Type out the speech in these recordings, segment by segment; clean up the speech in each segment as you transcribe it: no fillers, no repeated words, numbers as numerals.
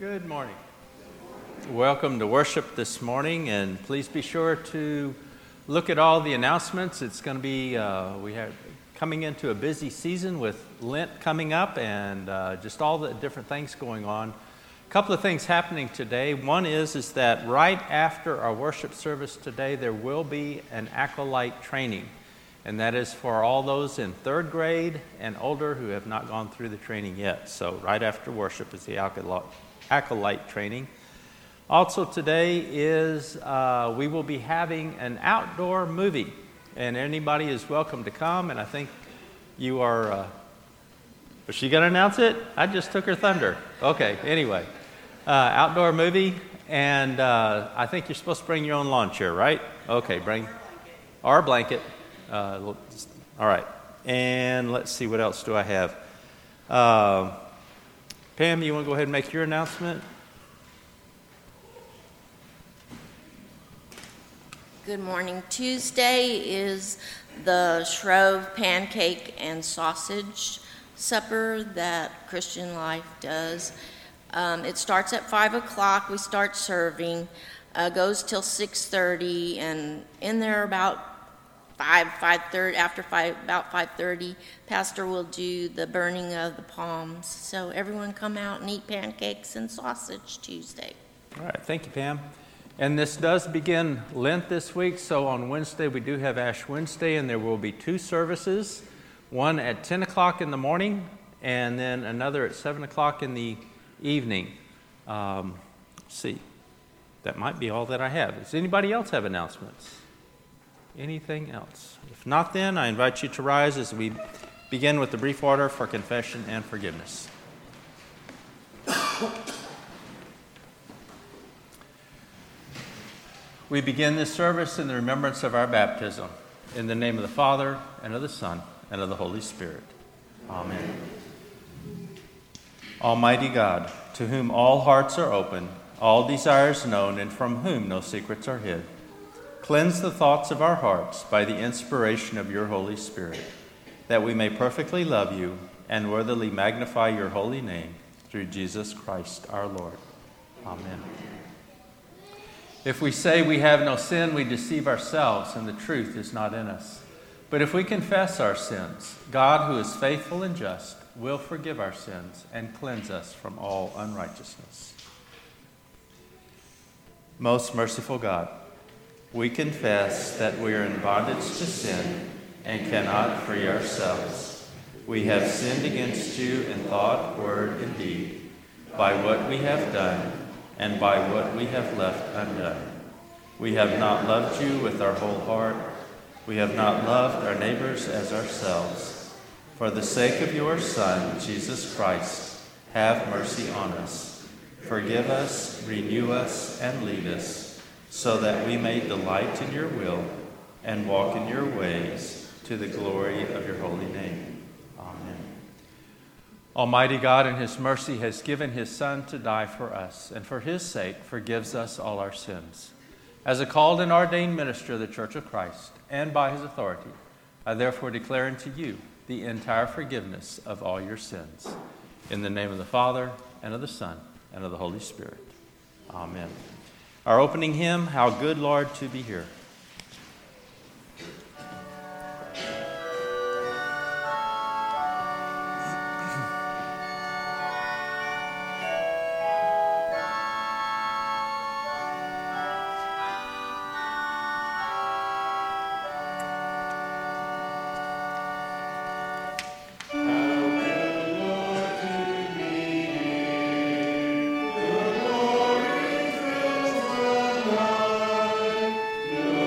Good morning. Welcome to worship this morning, and please be sure to look at all the announcements. It's going to be, we have coming into a busy season with Lent coming up and just all the different things going on. A couple of things happening today. One is that right after our worship service today, there will be an acolyte training, and that is for all those in third grade and older who have not gone through the training yet. So right after worship is the acolyte training. Also today is we will be having an outdoor movie, and anybody is welcome to come. And I think you are. Was she going to announce it? I just took her thunder. Okay. Anyway, outdoor movie, and I think you're supposed to bring your own lawn chair, right? Okay, bring or a blanket. All right, and let's see, what else do I have? Pam, you want to go ahead and make your announcement? Good morning. Tuesday is the Shrove pancake and sausage supper that Christian Life does. It starts at 5 o'clock. We start serving. Goes till 6:30, and in there about 5:30. After 5, about 5:30, Pastor will do the burning of the palms. So everyone come out and eat pancakes and sausage Tuesday. All right, thank you, Pam. And this does begin Lent this week, so on Wednesday we do have Ash Wednesday, and there will be two services, one at 10 o'clock in the morning, and then another at 7 o'clock in the evening. Let's see, that might be all that I have. Does anybody else have announcements? Anything else? If not, then I invite you to rise as we begin with the brief order for confession and forgiveness. We begin this service in the remembrance of our baptism. In the name of the Father, and of the Son, and of the Holy Spirit. Amen. Almighty God, to whom all hearts are open, all desires known, and from whom no secrets are hid, cleanse the thoughts of our hearts by the inspiration of your Holy Spirit, that we may perfectly love you and worthily magnify your holy name, through Jesus Christ our Lord. Amen. If we say we have no sin, we deceive ourselves, and the truth is not in us. But if we confess our sins, God, who is faithful and just, will forgive our sins and cleanse us from all unrighteousness. Most merciful God, we confess that we are in bondage to sin and cannot free ourselves. We have sinned against you in thought, word, and deed, by what we have done and by what we have left undone. We have not loved you with our whole heart. We have not loved our neighbors as ourselves. For the sake of your Son, Jesus Christ, have mercy on us. Forgive us, renew us, and lead us, so that we may delight in your will and walk in your ways, to the glory of your holy name. Amen. Almighty God in his mercy has given his Son to die for us, and for his sake forgives us all our sins. As a called and ordained minister of the Church of Christ, and by his authority, I therefore declare unto you the entire forgiveness of all your sins. In the name of the Father, and of the Son, and of the Holy Spirit. Amen. Our opening hymn, How Good, Lord, to Be Here. Glory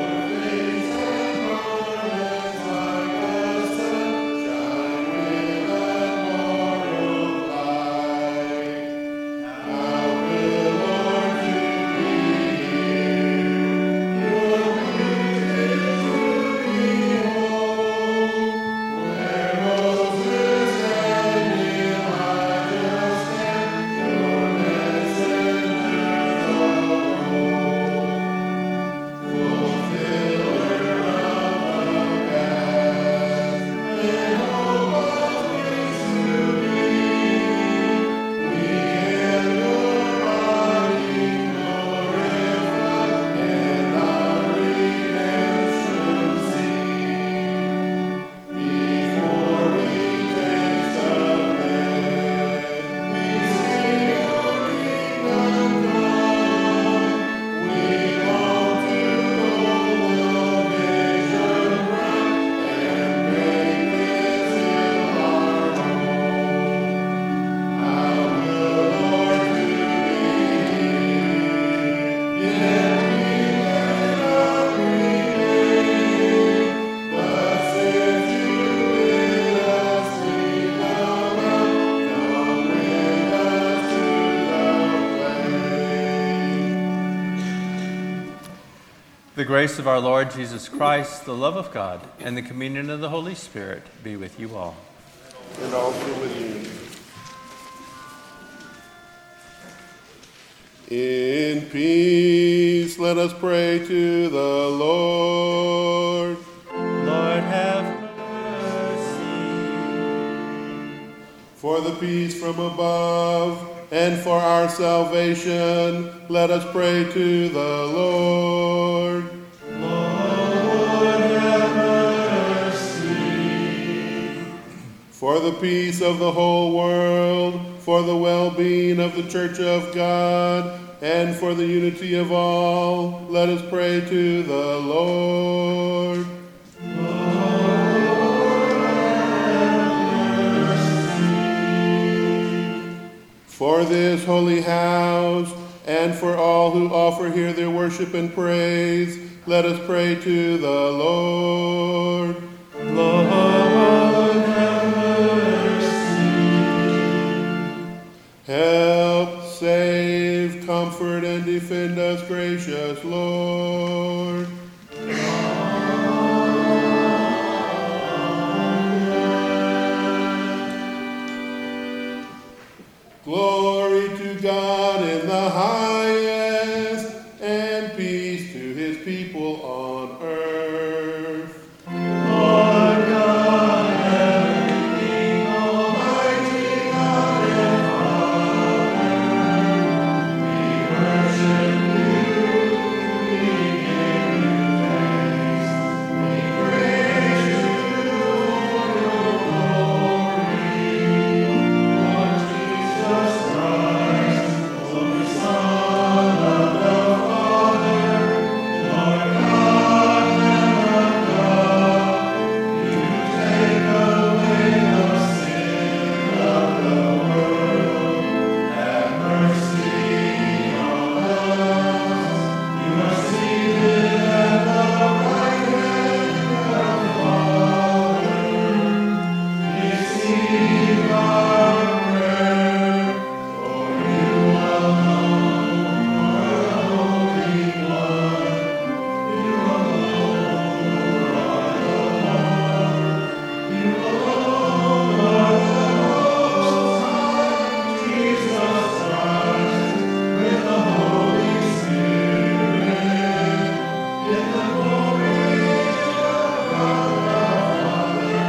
The grace of our Lord Jesus Christ, the love of God, and the communion of the Holy Spirit be with you all. And also with you. In peace, let us pray to the Lord. Lord, have mercy. For the peace from above and for our salvation, let us pray to the Lord. Lord, have mercy. For the peace of the whole world, for the well-being of the Church of God, and for the unity of all, let us pray to the Lord. For this holy house, and for all who offer here their worship and praise, let us pray to the Lord. Lord, have mercy. Help, save, comfort, and defend us, gracious Lord. Glory to God in the highest, and peace to his people on earth. Lord God, heavenly King, almighty God and Father, we worship you, we give you thanks, we praise you for your glory, Lord Jesus Christ, Holy Son of the Father, Lord God, Lamb of God, you take away the sin of the world. Have mercy on us. You are seated at the right hand of the Father. Receive our prayer, for you alone are the Holy One. You alone are the Lord. You alone are the Most High, Jesus Christ, with the Holy Spirit, in the glory of God the Father.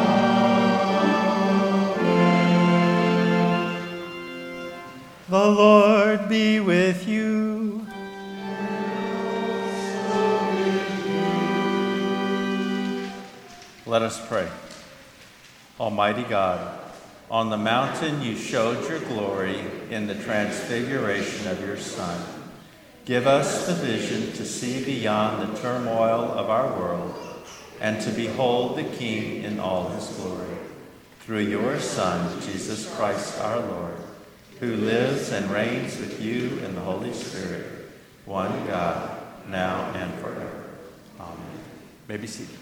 The Lord be with you. Let us pray. Almighty God, on the mountain you showed your glory in the transfiguration of your Son. Give us the vision to see beyond the turmoil of our world and to behold the King in all his glory. Through your Son, Jesus Christ our Lord, who lives and reigns with you in the Holy Spirit, one God, now and forever. Amen. May be seated.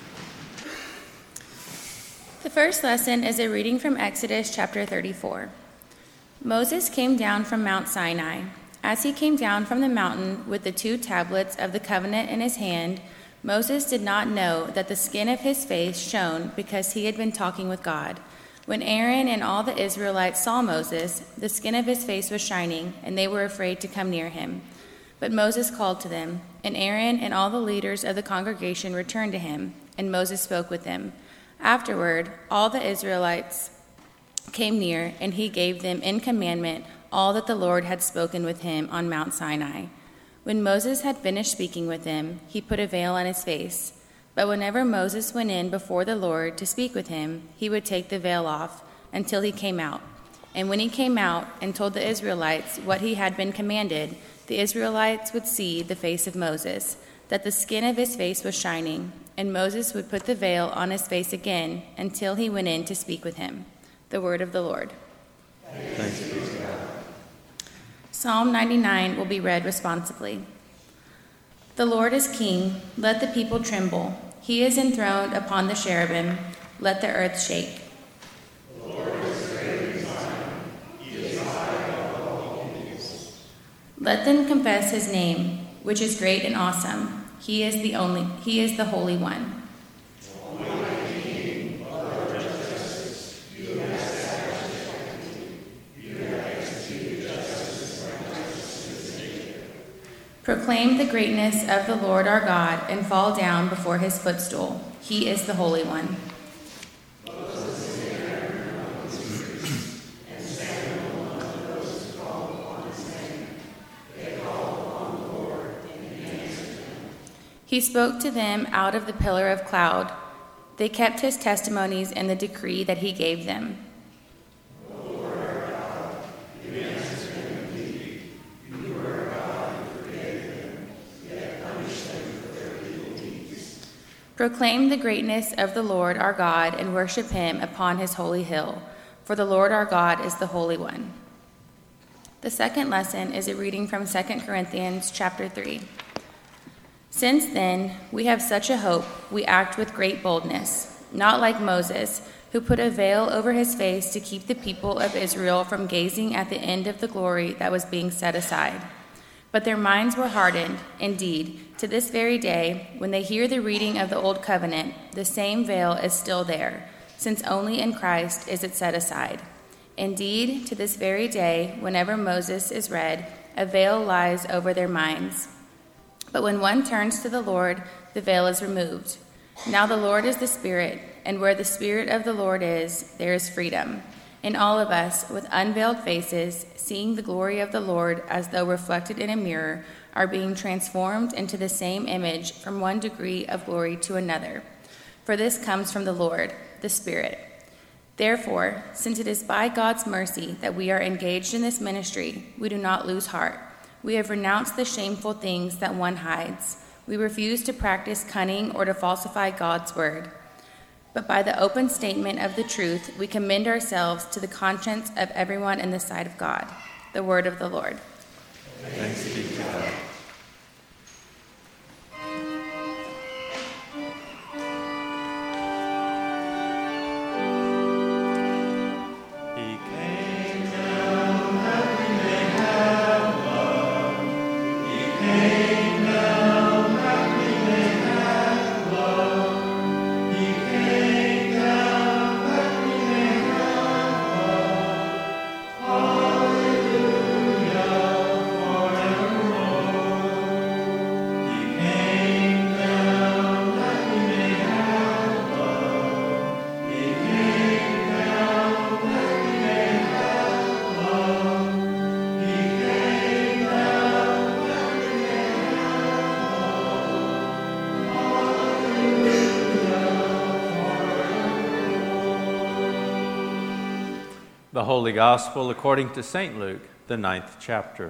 The first lesson is a reading from Exodus chapter 34. Moses came down from Mount Sinai. As he came down from the mountain with the 2 tablets of the covenant in his hand, Moses did not know that the skin of his face shone because he had been talking with God. When Aaron and all the Israelites saw Moses, the skin of his face was shining, and they were afraid to come near him. But Moses called to them, and Aaron and all the leaders of the congregation returned to him, and Moses spoke with them. Afterward, all the Israelites came near, and he gave them in commandment all that the Lord had spoken with him on Mount Sinai. When Moses had finished speaking with them, he put a veil on his face. But whenever Moses went in before the Lord to speak with him, he would take the veil off until he came out. And when he came out and told the Israelites what he had been commanded, the Israelites would see the face of Moses, that the skin of his face was shining, and Moses would put the veil on his face again until he went in to speak with him. The word of the Lord. Thanks be to God. Psalm 99 will be read responsibly. The Lord is king, let the people tremble. He is enthroned upon the cherubim, let the earth shake. The Lord is great in Zion, he is high above all peoples. Let them confess his name, which is great and awesome. He is the Holy One. Proclaim the greatness of the Lord our God and fall down before his footstool. He is the Holy One. He spoke to them out of the pillar of cloud. They kept his testimonies and the decree that he gave them. Proclaim the greatness of the Lord our God and worship him upon his holy hill, for the Lord our God is the Holy One. The second lesson is a reading from 2 Corinthians chapter 3. Since then, we have such a hope, we act with great boldness, not like Moses, who put a veil over his face to keep the people of Israel from gazing at the end of the glory that was being set aside. But their minds were hardened. Indeed, to this very day, when they hear the reading of the Old Covenant, the same veil is still there, since only in Christ is it set aside. Indeed, to this very day, whenever Moses is read, a veil lies over their minds. But when one turns to the Lord, the veil is removed. Now the Lord is the Spirit, and where the Spirit of the Lord is, there is freedom. And all of us, with unveiled faces, seeing the glory of the Lord as though reflected in a mirror, are being transformed into the same image from one degree of glory to another. For this comes from the Lord, the Spirit. Therefore, since it is by God's mercy that we are engaged in this ministry, we do not lose heart. We have renounced the shameful things that one hides. We refuse to practice cunning or to falsify God's word. But by the open statement of the truth, we commend ourselves to the conscience of everyone in the sight of God. The word of the Lord. Thanks be to God. The Holy Gospel according to St. Luke, the 9th chapter.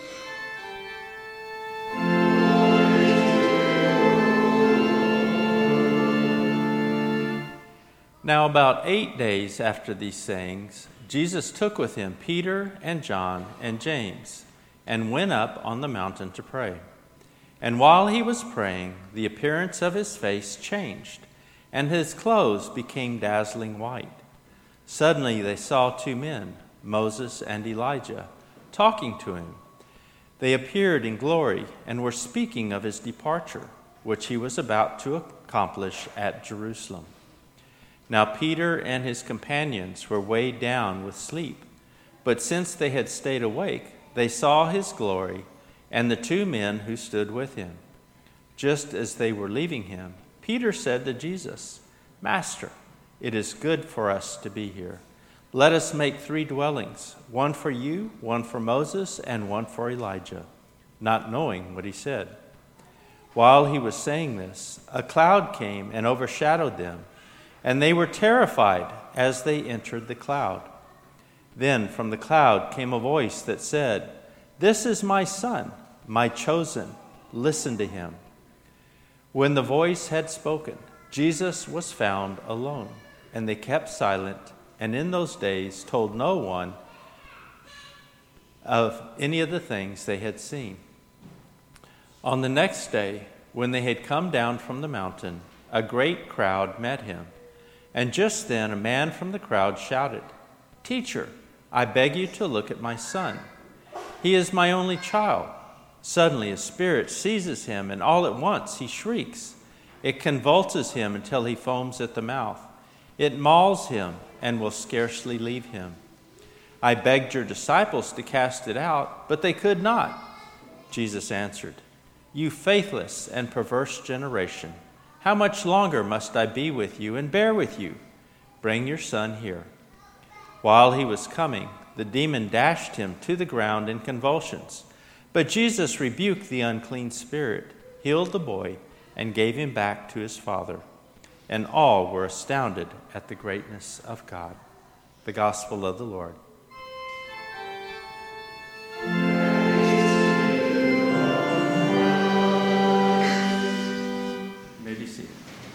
Now about 8 days after these sayings, Jesus took with him Peter and John and James, and went up on the mountain to pray. And while he was praying, the appearance of his face changed, and his clothes became dazzling white. Suddenly they saw two men, Moses and Elijah, talking to him. They appeared in glory and were speaking of his departure, which he was about to accomplish at Jerusalem. Now Peter and his companions were weighed down with sleep, but since they had stayed awake, they saw his glory and the two men who stood with him. Just as they were leaving him, Peter said to Jesus, "Master, it is good for us to be here. Let us make 3 dwellings, one for you, one for Moses, and one for Elijah," not knowing what he said. While he was saying this, a cloud came and overshadowed them, and they were terrified as they entered the cloud. Then from the cloud came a voice that said, "This is my son, my chosen. Listen to him." When the voice had spoken, Jesus was found alone. And they kept silent, and in those days told no one of any of the things they had seen. On the next day, when they had come down from the mountain, a great crowd met him. And just then a man from the crowd shouted, "Teacher, I beg you to look at my son. He is my only child. Suddenly a spirit seizes him, and all at once he shrieks. It convulses him until he foams at the mouth. It mauls him and will scarcely leave him. I begged your disciples to cast it out, but they could not. Jesus answered, You faithless and perverse generation, how much longer must I be with you and bear with you? Bring your son here. While he was coming, the demon dashed him to the ground in convulsions. But Jesus rebuked the unclean spirit, healed the boy, and gave him back to his father. And all were astounded at the greatness of God. The Gospel of the Lord. You may be seated.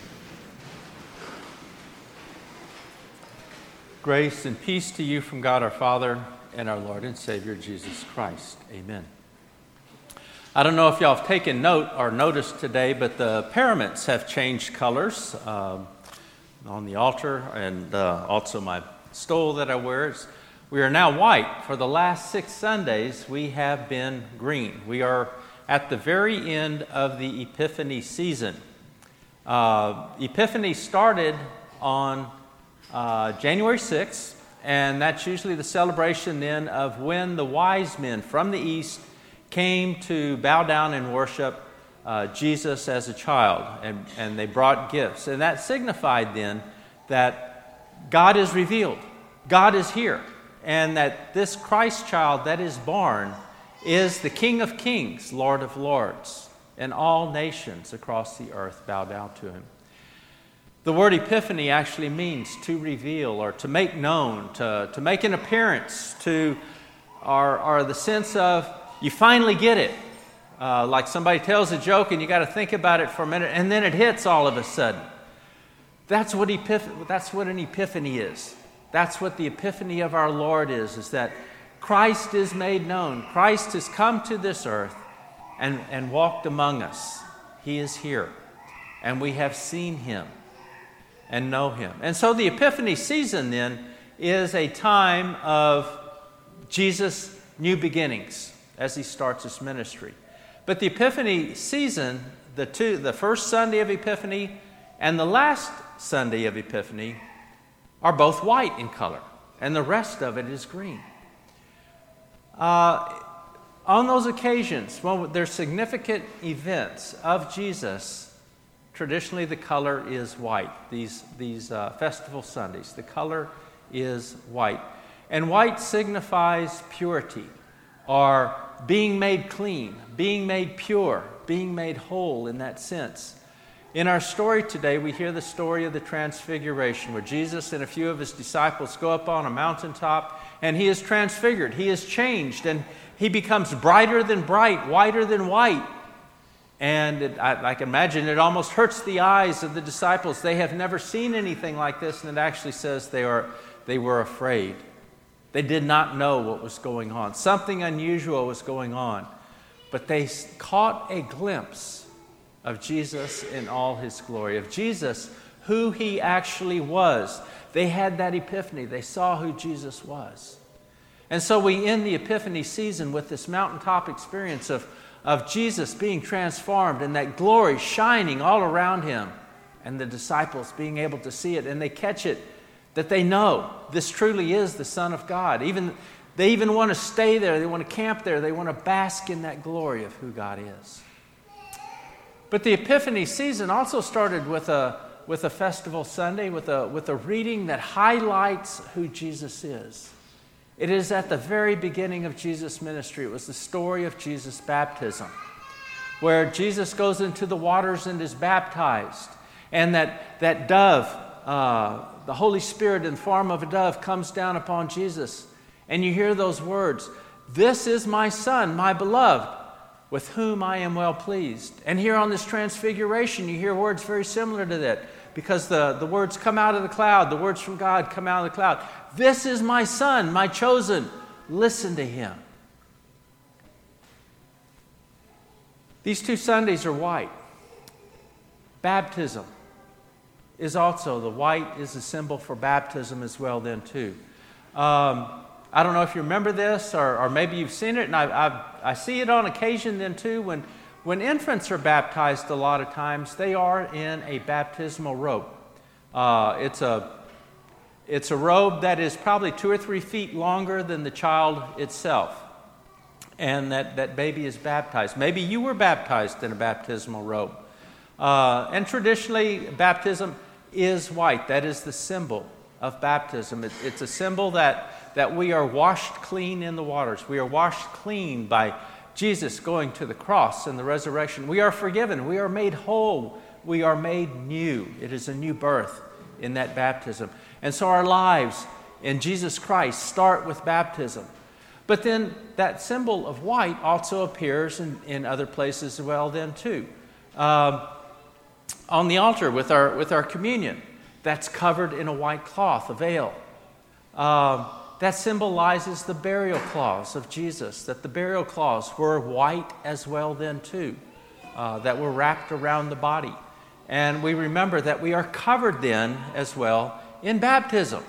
Grace and peace to you from God our Father and our Lord and Savior Jesus Christ. Amen. I don't know if y'all have taken note or noticed today, but the paraments have changed colors on the altar, and also my stole that I wear. We are now white. For the last 6 Sundays, we have been green. We are at the very end of the Epiphany season. Epiphany started on January 6th, and that's usually the celebration then of when the wise men from the east came to bow down and worship Jesus as a child, and they brought gifts. And that signified then that God is revealed, God is here, and that this Christ child that is born is the King of Kings, Lord of Lords, and all nations across the earth bow down to him. The word epiphany actually means to reveal or to make known, to make an appearance, or the sense of you finally get it. Like somebody tells a joke and you got to think about it for a minute, and then it hits all of a sudden. That's what an epiphany is. That's what the epiphany of our Lord is that Christ is made known. Christ has come to this earth and walked among us. He is here, and we have seen him and know him. And so the Epiphany season then is a time of Jesus' new beginnings as he starts his ministry. But the Epiphany season, the first Sunday of Epiphany and the last Sunday of Epiphany are both white in color, and the rest of it is green. On those occasions, when there's significant events of Jesus, traditionally the color is white. These festival Sundays, the color is white. And white signifies purity, or being made clean, being made pure, being made whole in that sense. In our story today, we hear the story of the Transfiguration, where Jesus and a few of his disciples go up on a mountaintop, and he is transfigured, he is changed, and he becomes brighter than bright, whiter than white. And I can imagine it almost hurts the eyes of the disciples. They have never seen anything like this, and it actually says they were afraid. They did not know what was going on. Something unusual was going on. But they caught a glimpse of Jesus in all his glory, of Jesus, who he actually was. They had that epiphany. They saw who Jesus was. And so we end the Epiphany season with this mountaintop experience of Jesus being transformed and that glory shining all around him, and the disciples being able to see it, and they catch it, that they know this truly is the Son of God. They even want to stay there. They want to camp there. They want to bask in that glory of who God is. But the Epiphany season also started with a festival Sunday, with a reading that highlights who Jesus is. It is at the very beginning of Jesus' ministry. It was the story of Jesus' baptism, where Jesus goes into the waters and is baptized, and that dove, the Holy Spirit in the form of a dove, comes down upon Jesus. And you hear those words, "This is my Son, my beloved, with whom I am well pleased." And here on this Transfiguration, you hear words very similar to that, because the words come out of the cloud, the words from God come out of the cloud. "This is my Son, my chosen. Listen to him." These 2 Sundays are white. Baptism is also, the white is a symbol for baptism as well then too. I don't know if you remember this, or maybe you've seen it, and I see it on occasion then too. When infants are baptized, a lot of times they are in a baptismal robe. It's a robe that is probably 2 or 3 feet longer than the child itself. And that baby is baptized. Maybe you were baptized in a baptismal robe. And traditionally, baptism is white. That is the symbol of baptism. It's a symbol that we are washed clean in the waters. We are washed clean by Jesus going to the cross and the resurrection. We are forgiven. We are made whole. We are made new. It is a new birth in that baptism. And so our lives in Jesus Christ start with baptism. But then that symbol of white also appears in other places as well then too. On the altar with our communion, that's covered in a white cloth, a veil. That symbolizes the burial cloths of Jesus, that the burial cloths were white as well then too, that were wrapped around the body. And we remember that we are covered then as well in baptism.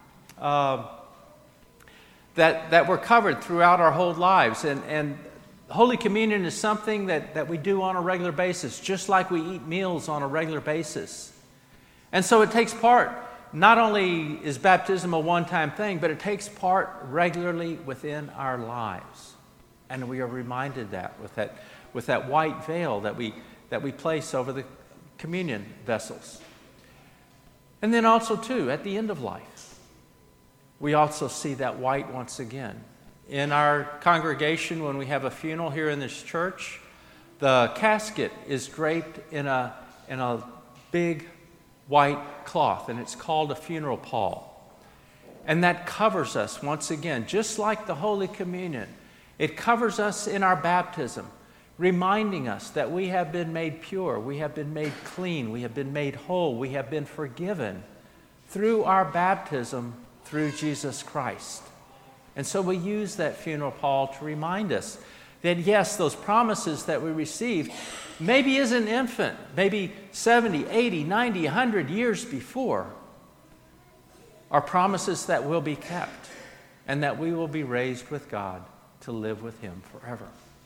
That we're covered throughout our whole lives. And Holy Communion is something that we do on a regular basis, just like we eat meals on a regular basis. And so it takes part. Not only is baptism a one-time thing, but it takes part regularly within our lives. And we are reminded that with that white veil that we place over the communion vessels. And then also too, at the end of life, we also see that white once again. In our congregation, when we have a funeral here in this church, the casket is draped in a big white cloth, and it's called a funeral pall. And that covers us once again, just like the Holy Communion. It covers us in our baptism, reminding us that we have been made pure, we have been made clean, we have been made whole, we have been forgiven through our baptism through Jesus Christ. And so we use that funeral pall to remind us that yes, those promises that we received, maybe as an infant, maybe 70, 80, 90, 100 years before, are promises that will be kept and that we will be raised with God to live with Him forever.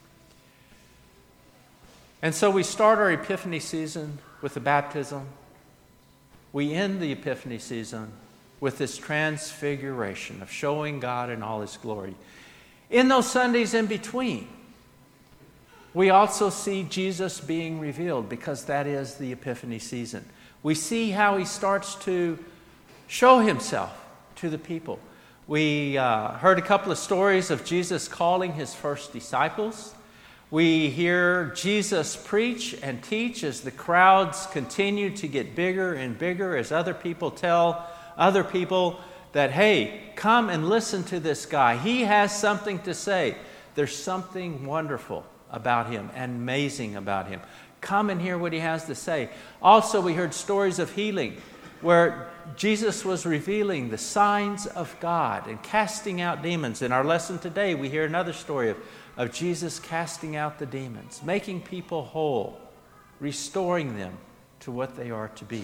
And so we start our Epiphany season with the baptism. We end the Epiphany season with this transfiguration of showing God in all His glory. In those Sundays in between, we also see Jesus being revealed, because that is the Epiphany season. We see how He starts to show Himself to the people. We heard a couple of stories of Jesus calling His first disciples. We hear Jesus preach and teach as the crowds continue to get bigger and bigger, as other people tell other people that, hey, come and listen to this guy. He has something to say. There's something wonderful about Him and amazing about Him. Come and hear what He has to say. Also, we heard stories of healing where Jesus was revealing the signs of God and casting out demons. In our lesson today, we hear another story of Jesus casting out the demons, making people whole, restoring them to what they are to be.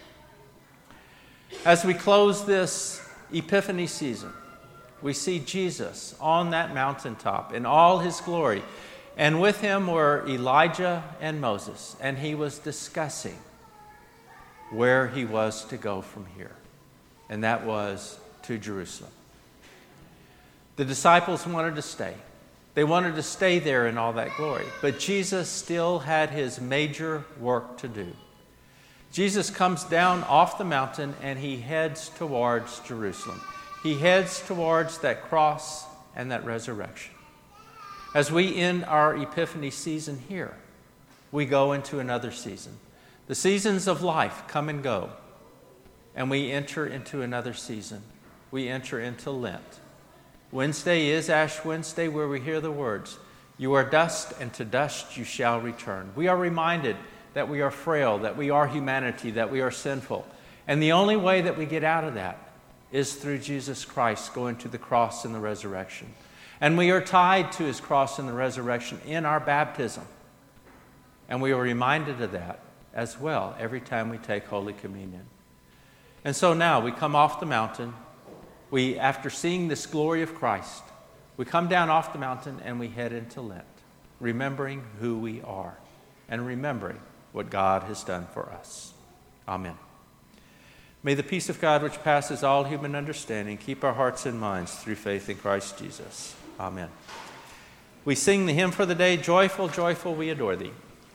As we close this Epiphany season, we see Jesus on that mountaintop in all His glory. And with Him were Elijah and Moses, and He was discussing where He was to go from here. And that was to Jerusalem. The disciples wanted to stay. They wanted to stay there in all that glory. But Jesus still had His major work to do. Jesus comes down off the mountain and He heads towards Jerusalem. He heads towards that cross and that resurrection. As we end our Epiphany season here, we go into another season. The seasons of life come and go, and we enter into another season. We enter into Lent. Wednesday is Ash Wednesday, where we hear the words, "You are dust, and to dust you shall return." We are reminded that we are frail, that we are humanity, that we are sinful. And the only way that we get out of that is through Jesus Christ going to the cross and the resurrection. And we are tied to His cross and the resurrection in our baptism. And we are reminded of that as well every time we take Holy Communion. And so now we come off the mountain after seeing this glory of Christ, we come down off the mountain and we head into Lent, remembering who we are and remembering what God has done for us. Amen. May the peace of God, which passes all human understanding, keep our hearts and minds through faith in Christ Jesus. Amen. We sing the hymn for the day, Joyful, Joyful, We Adore Thee.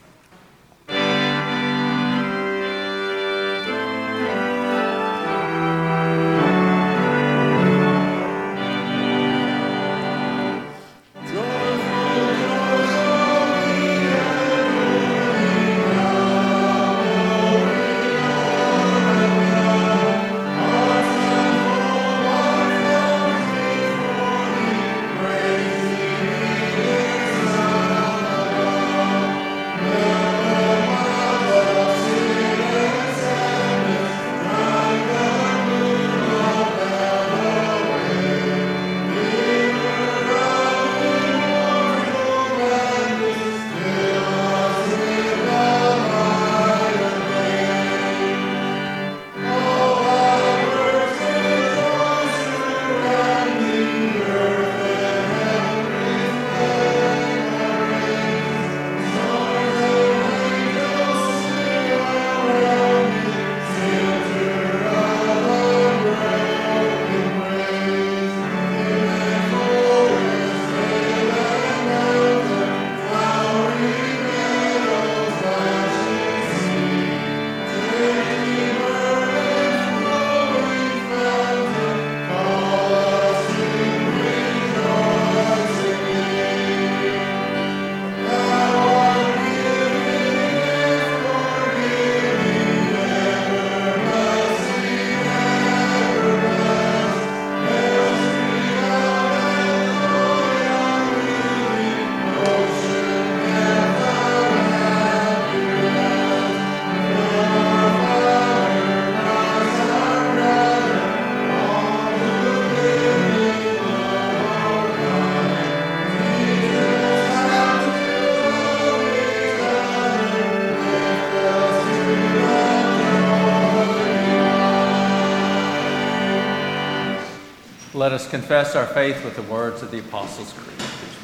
Let us confess our faith with the words of the Apostles' Creed.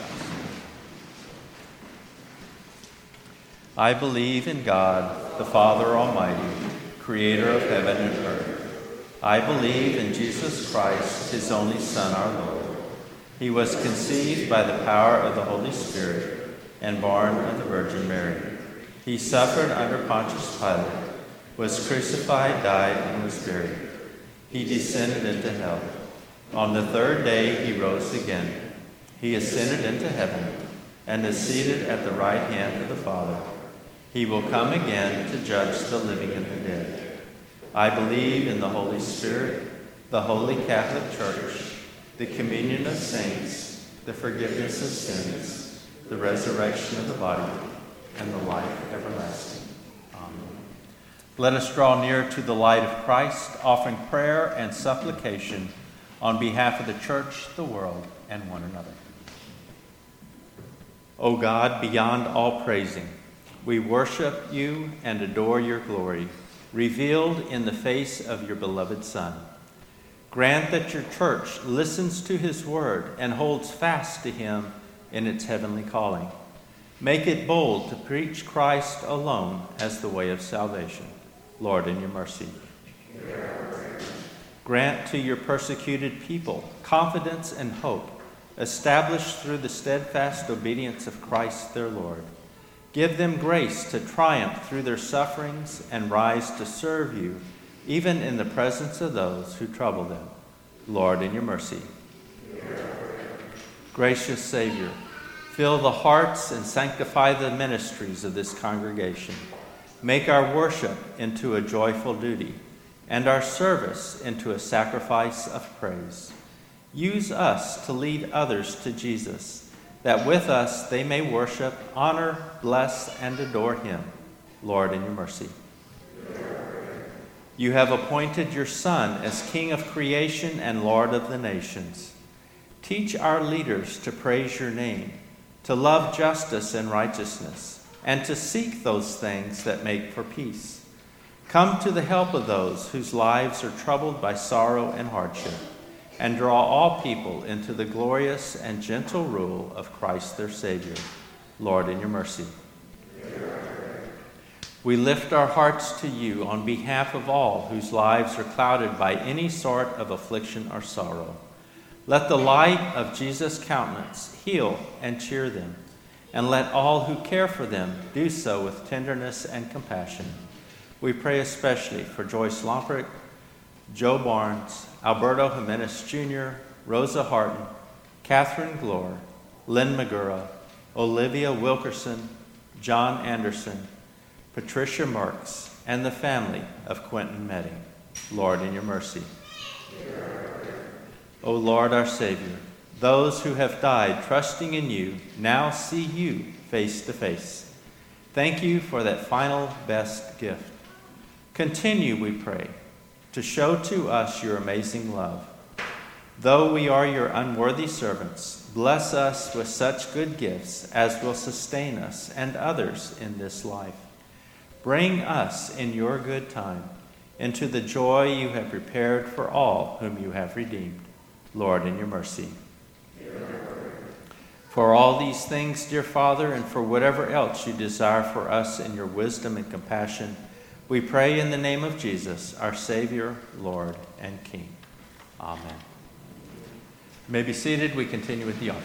I believe in God, the Father Almighty, creator of heaven and earth. I believe in Jesus Christ, his only Son, our Lord. He was conceived by the power of the Holy Spirit and born of the Virgin Mary. He suffered under Pontius Pilate, was crucified, died, and was buried. He descended into hell. On the third day he rose again. He ascended into heaven and is seated at the right hand of the Father. He will come again to judge the living and the dead. I believe in the Holy Spirit, the Holy Catholic Church, the communion of saints, the forgiveness of sins, the resurrection of the body, and the life everlasting. Amen. Let us draw near to the light of Christ, offering prayer and supplication on behalf of the church, the world, and one another. O God, beyond all praising, we worship you and adore your glory, revealed in the face of your beloved Son. Grant that your church listens to his word and holds fast to him in its heavenly calling. Make it bold to preach Christ alone as the way of salvation. Lord, in your mercy. Grant to your persecuted people confidence and hope, established through the steadfast obedience of Christ their Lord. Give them grace to triumph through their sufferings and rise to serve you, even in the presence of those who trouble them. Lord, in your mercy. Gracious Savior, fill the hearts and sanctify the ministries of this congregation. Make our worship into a joyful duty, and our service into a sacrifice of praise. Use us to lead others to Jesus, that with us they may worship, honor, bless, and adore him. Lord, in your mercy. You have appointed your Son as King of creation and Lord of the nations. Teach our leaders to praise your name, to love justice and righteousness, and to seek those things that make for peace. Come to the help of those whose lives are troubled by sorrow and hardship. and draw all people into the glorious and gentle rule of Christ their Savior. Lord, in your mercy. We lift our hearts to you on behalf of all whose lives are clouded by any sort of affliction or sorrow. Let the light of Jesus' countenance heal and cheer them, and let all who care for them do so with tenderness and compassion. We pray especially for Joyce Lomprick, Joe Barnes, Alberto Jimenez Jr., Rosa Harton, Catherine Glore, Lynn Magura, Olivia Wilkerson, John Anderson, Patricia Marks, and the family of Quentin Medding. Lord, in your mercy. O Lord, our Savior, those who have died trusting in you now see you face to face. Thank you for that final best gift. Continue, we pray, to show to us your amazing love. Though we are your unworthy servants, bless us with such good gifts as will sustain us and others in this life. Bring us in your good time into the joy you have prepared for all whom you have redeemed. Lord, in your mercy. For all these things, dear Father, and for whatever else you desire for us in your wisdom and compassion, we pray in the name of Jesus, our Savior, Lord, and King. Amen. You may be seated. We continue with the offering.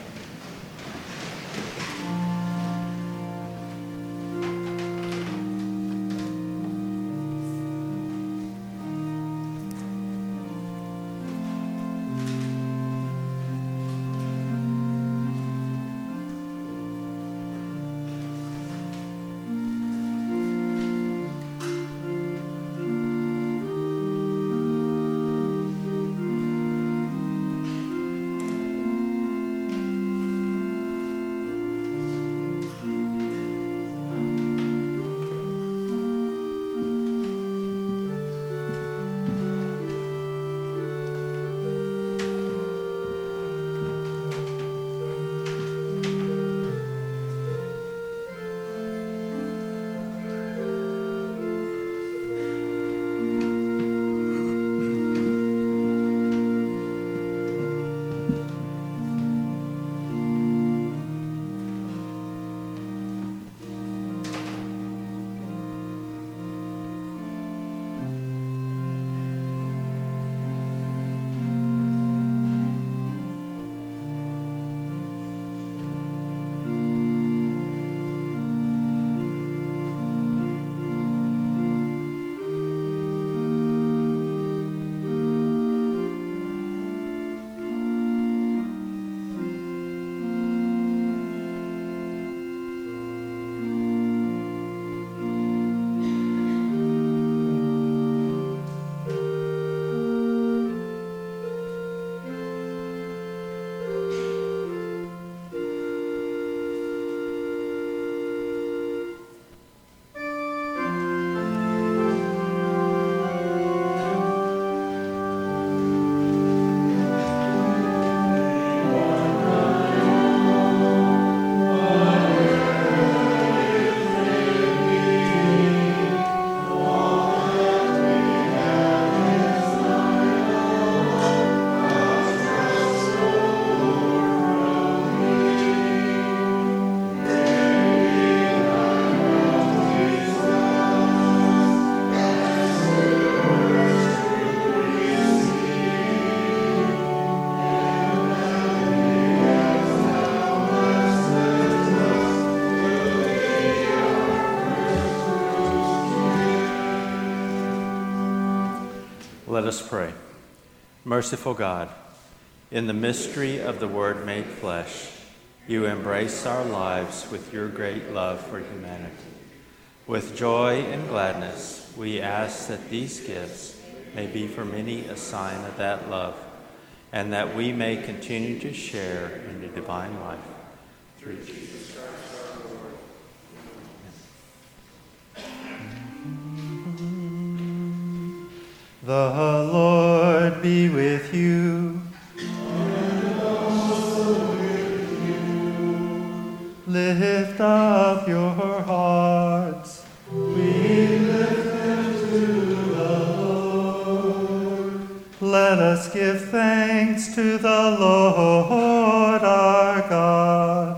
Let us pray. Merciful God, in the mystery of the Word made flesh, you embrace our lives with your great love for humanity. With joy and gladness, we ask that these gifts may be for many a sign of that love, and that we may continue to share in the divine life. Through Jesus Christ our Lord. The Lord be with you. And also with you. Lift up your hearts. We lift them to the Lord. Let us give thanks thanks to the Lord our God.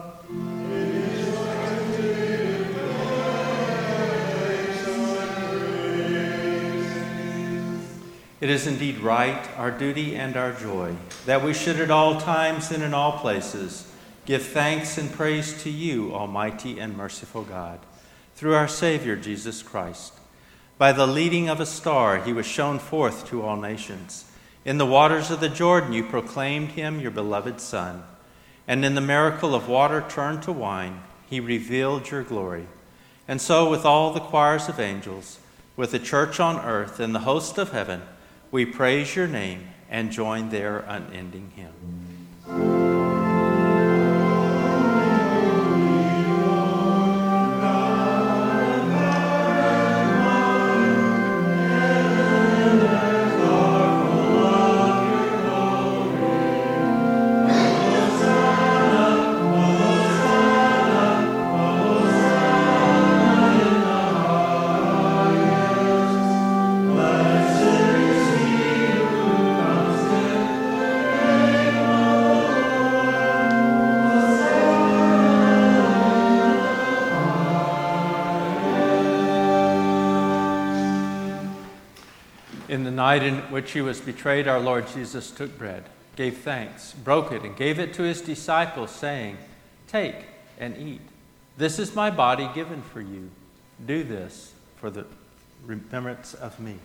It is indeed right, our duty and our joy, that we should at all times and in all places give thanks and praise to you, Almighty and merciful God, through our Savior Jesus Christ. By the leading of a star, he was shown forth to all nations. In the waters of the Jordan, you proclaimed him your beloved Son. And in the miracle of water turned to wine, he revealed your glory. And so, with all the choirs of angels, with the church on earth and the host of heaven, we praise your name and join their unending hymn. In the night in which he was betrayed, our Lord Jesus took bread, gave thanks, broke it, and gave it to his disciples, saying, "Take and eat. This is my body given for you. Do this for the remembrance of me."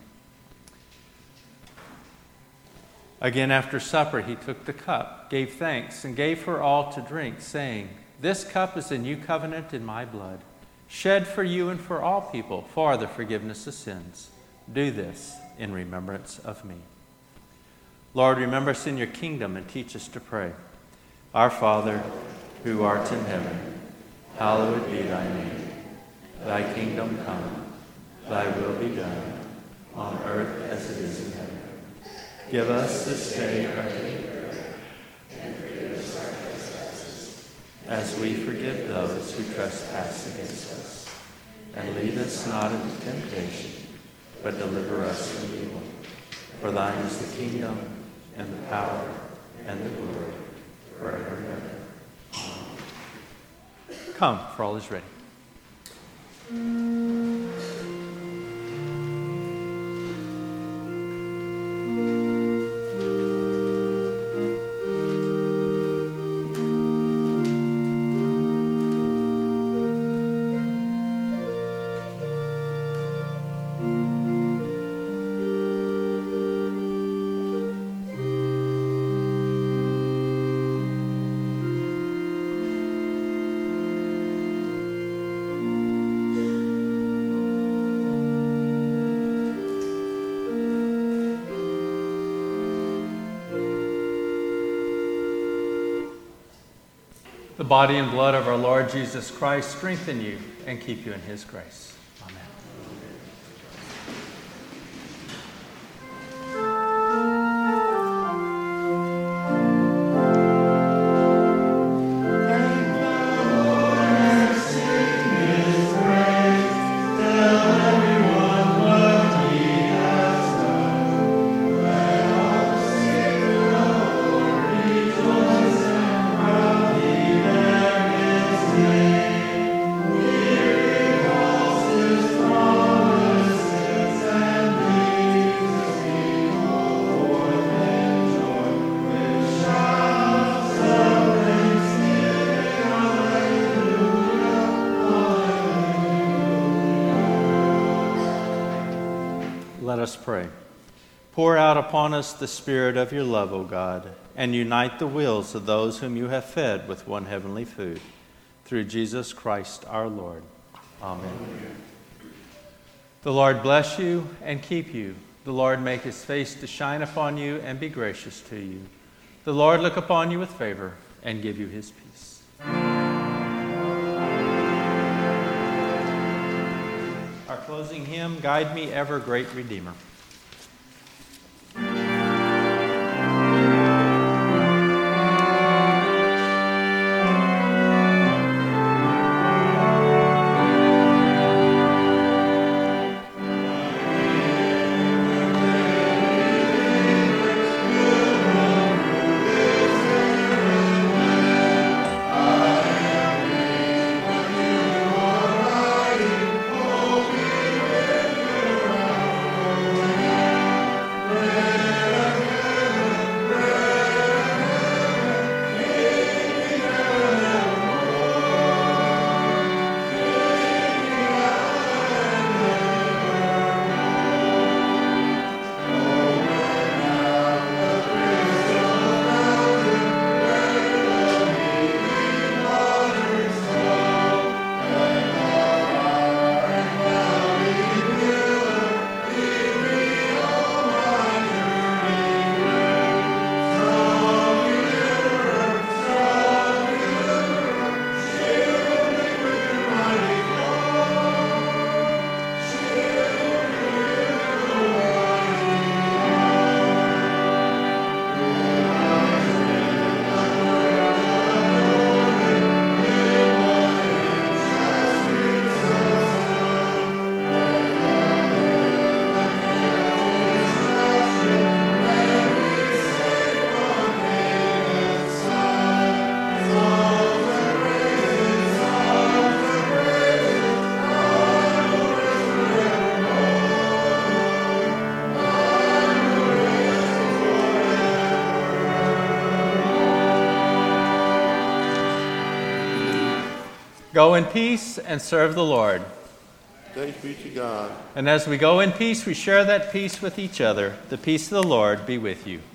Again, after supper, he took the cup, gave thanks, and gave her all to drink, saying, "This cup is the new covenant in my blood, shed for you and for all people for the forgiveness of sins. Do this in remembrance of me." Lord, remember us in your kingdom and teach us to pray. Our Father, who art in heaven, hallowed be thy name. Thy kingdom come, thy will be done, on earth as it is in heaven. Give us this day our daily bread, and forgive us our trespasses, as we forgive those who trespass against us. And lead us not into temptation, but deliver us from evil. For thine is the kingdom, and the power, and the glory, forever and ever. Amen. Come, for all is ready. The body and blood of our Lord Jesus Christ strengthen you and keep you in his grace. Amen. Let us pray. Pour out upon us the spirit of your love, O God, and unite the wills of those whom you have fed with one heavenly food. Through Jesus Christ our Lord. Amen. The Lord bless you and keep you. The Lord make his face to shine upon you and be gracious to you. The Lord look upon you with favor and give you his peace. Our closing hymn, Guide Me Ever, Great Redeemer. Go in peace and serve the Lord. Thanks be to God. And as we go in peace, we share that peace with each other. The peace of the Lord be with you.